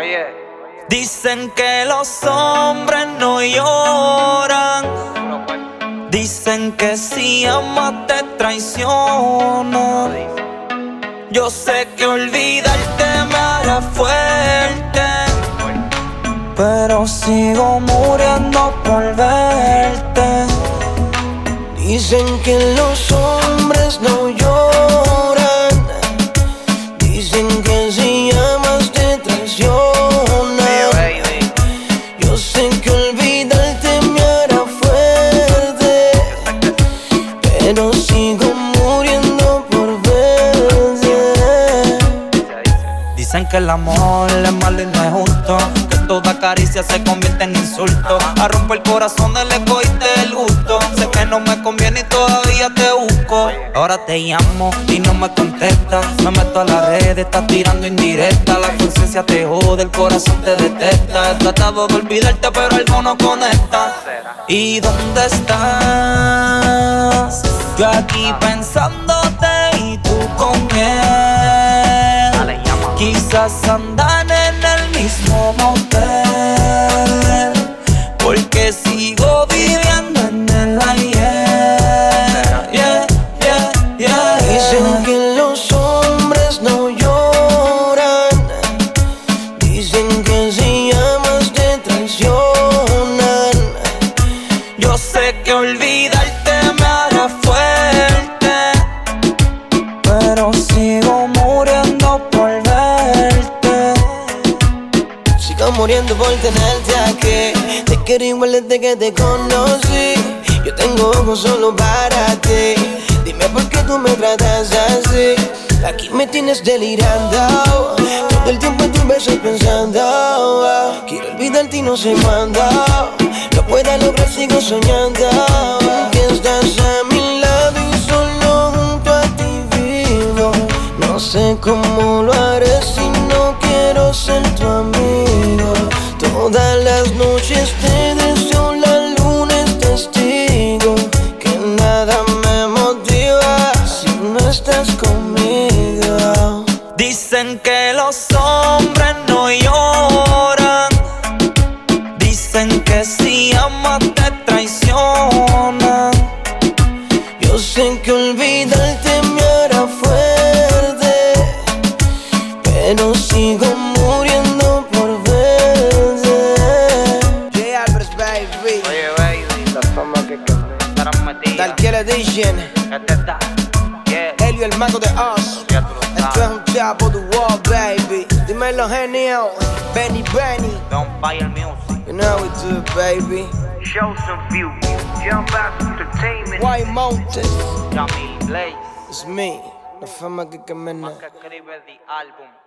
Oye, dicen que los hombres no lloran. Dicen que si amas te traiciona. Yo sé que olvidarte me hará fuerte, pero sigo muriendo por verte. Dicen que los hombres no lloran. Dicen que si amas te traicionan. Yo sé que olvidarte me hará fuerte, pero sigo muriendo por verte. Dicen que el amor es malo y no es justo, que toda caricia se convierte en insulto. A romper el corazón del egoísta del gusto. Sé que no me conviene y todavía te busco. Ahora te llamo y no me contestas. Me meto a las redes, estás tirando indirecta. La conciencia te jode, el corazón te detesta. He tratado de olvidarte pero algo no conecta. ¿Y dónde estás? Yo aquí pensándote y tú con él. Quizás andan en el mismo motel, porque sigo viviendo en el ayer. Dicen que los hombres no lloran. Dicen que si amas te traicionan. Yo sé que olvidarte me hará fuerte, pero sigo muriendo por verte. Sigo muriendo por tenerte aquí. Te quiero igual desde que te conocí. Yo tengo ojos solo para ti. Dime por qué tú me tratas así. Aquí me tienes delirando. Todo el tiempo en tus besos pensando. Quiero olvidarte y no sé cuándo. Lo pueda lograr, sigo soñando que estás a mi lado y solo junto a ti vivo. No sé cómo lo haré si no quiero ser tu amigo. Todas las noches te deseo, la luna es testigo que nada me motiva si no estás conmigo. Dicen que los hombres no lloran. Dicen que si amas te traicionan. Yo sé que olvidarte me hará fuerte, pero sigo muriendo por verte. J. Albers, baby. oye, baby, la fama que estarás metida. Darkiel Edition. Este está, yeah, Helio, el mago de Oz. ya tú lo Esto es sabes. un chap of the wall, baby. Dímelo, genio. Benny. Don't fire music. You know we do it, baby. Show some view. Jump out entertainment. White Mountain. Jamil Blaze. It's me. La fama que camina. Que escribe the álbum.